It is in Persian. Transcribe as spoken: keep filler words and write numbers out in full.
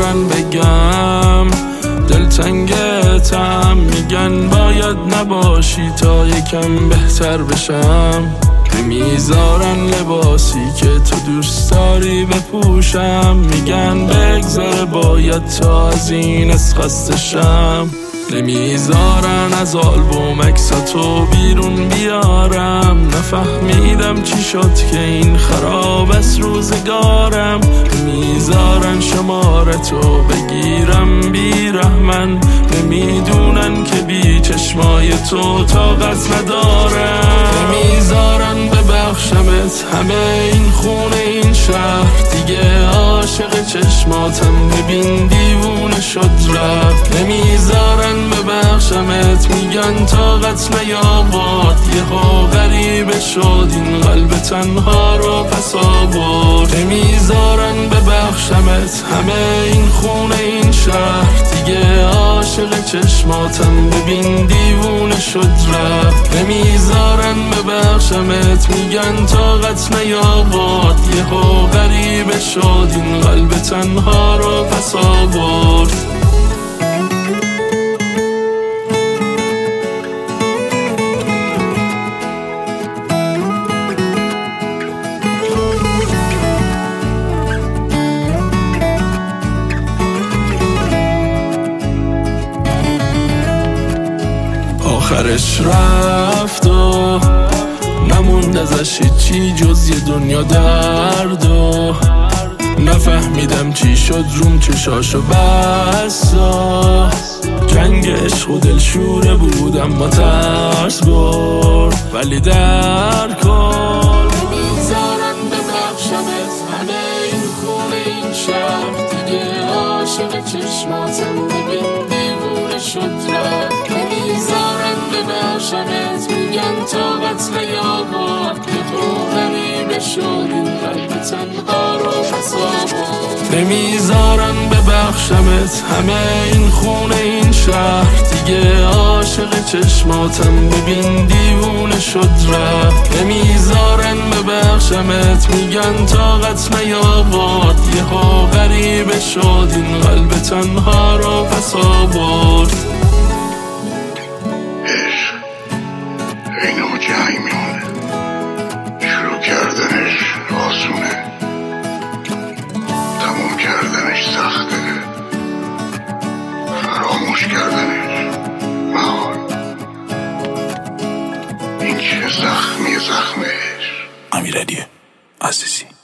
نمیذارن بگم دلتنگتم، میگن باید نباشی تا یکم بهتر بشم. نمیذارن لباسی که تو دوست داری بپوشم، میگن بگذره باید تا از این از خسته شم. نمیذارن از آلبوم عکساتو بیرون بیارم، نفهمیدم چی شد که این خراب از روزگارم. نمیذارن شمارتو بگیرم بی رحمن، نمیدونن که بی چشمای تو طاقت ندارم. نمیذارن ببخشمت همه این خونه این شهر، دیگه عاشق چشماتم ببین دیوونه شد رفت. نمیذارن ببخشمت میگن طاقت نیاورد، یهو غریبه شد این قلب تنها رو پس آورد. نمیذارن ببخشمت همه این خونه این شهر، دیگه عاشق چشماتم ببین دیوونه شد رفت. نمیذارن ببخشمت میگن طاقت نیاورد، یهو غریبه شد این قلب تنها رو پس آورد. آخرش رفت و نموند ازش چی جز یه دنیا درد و نفهمیدم چی شد روم چشاشو بستا. جنگ عشق و دلشوره بود اما ترس برد، ولی در کل نمیذارن ببخشمت همه این خونه این شهر، دیگه عاشق چشماتم ببین دیوونه شد رفت. نمیذارن ببخشمت میگن طاقت نیاورد، یهو غریبه شد این قلب تنها رو پس آورد. نمیذارن ببخشمت همه این خونه این شهر، دیگه عاشق چشماتم ببین دیوونه شد رفت. نمیذارن ببخشمت میگن طاقت نیاورد، یهو غریبه شد این قلب تنها رو پس آورد. عشق اینو جنگ میمونه، شروع کردنش آسونه، تموم کردنش سخته، فراموش کردنش محال. این چه زخمی زخمش. امیرعلی عزیزی.